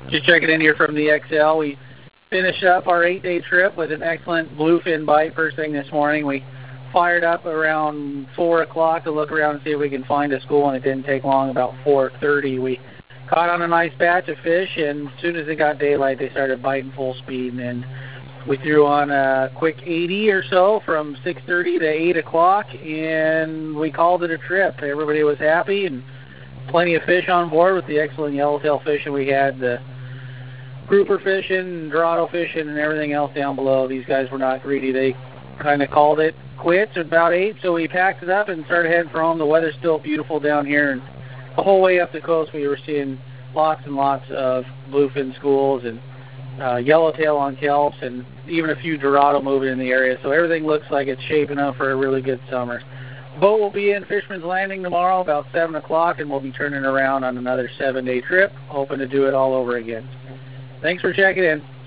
Just checking in here from the XL. We finished up our 8-day trip with an excellent bluefin bite first thing this morning. We fired up around 4 o'clock to look around and see if we can find a school, and it didn't take long. About 4:30, we caught on a nice batch of fish, and as soon as it got daylight, they started biting full speed, and we threw on a quick 80 or so from 6:30 to 8 o'clock, and we called it a trip. Everybody was happy, and plenty of fish on board with the excellent yellowtail fishing we had, the grouper fishing, Dorado fishing, and everything else down below. These guys were not greedy. They kind of called it quits at about 8, so we packed it up and started heading for home. The weather's still beautiful down here, and the whole way up the coast we were seeing lots and lots of bluefin schools and yellowtail on kelps, and even a few Dorado moving in the area. So everything looks like it's shaping up for a really good summer. The boat will be in Fisherman's Landing tomorrow about 7 o'clock, and we'll be turning around on another 7-day trip, hoping to do it all over again. Thanks for checking in.